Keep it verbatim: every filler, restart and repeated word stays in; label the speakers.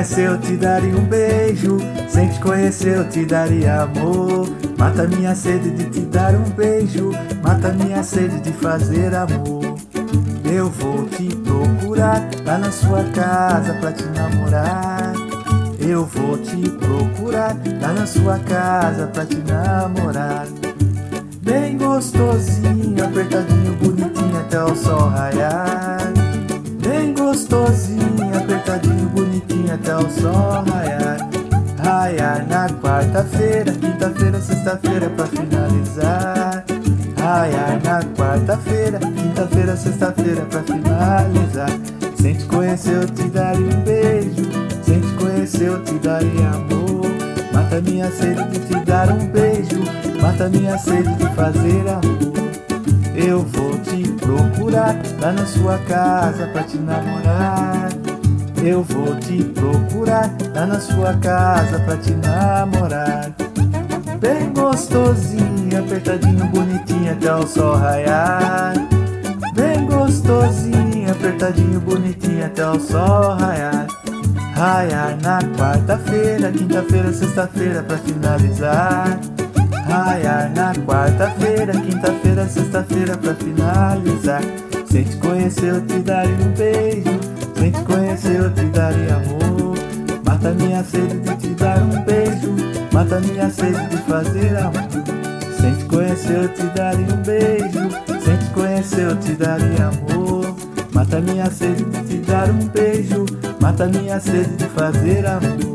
Speaker 1: conhecer eu te daria um beijo, sem te conhecer eu te daria amor. Mata minha sede de te dar um beijo, mata minha sede de fazer amor. Eu vou te procurar lá na sua casa pra te namorar. Eu vou te procurar lá na sua casa pra te namorar. Bem gostosinho, apertadinho, bonitinho até o sol raiar. Bem gostosinho, apertadinho, bonitinho até o sol raiar. Raiar na quarta-feira, quinta-feira, sexta-feira pra finalizar. Raiar na quarta-feira, quinta-feira, sexta-feira pra finalizar. Sem te conhecer eu te daria um beijo, sem te conhecer eu te daria amor. Mata minha sede de te dar um beijo, mata minha sede de fazer amor. Eu vou te procurar lá na sua casa pra te namorar. Eu vou te procurar lá na sua casa pra te namorar. Bem gostosinho, apertadinho, bonitinho até o sol raiar. Bem gostosinho, apertadinho, bonitinho até o sol raiar. Raiar na quarta-feira, quinta-feira, sexta-feira pra finalizar. Raiar na quarta-feira, quinta-feira, sexta-feira pra finalizar. Sem te conhecer eu te daria um beijo, sem te conhecer eu te daria amor. Mata minha sede de te dar um beijo, mata minha sede de fazer amor. Sem te conhecer eu te daria um beijo, sem te conhecer eu te daria amor. Mata minha sede de te dar um beijo, mata minha sede de fazer amor.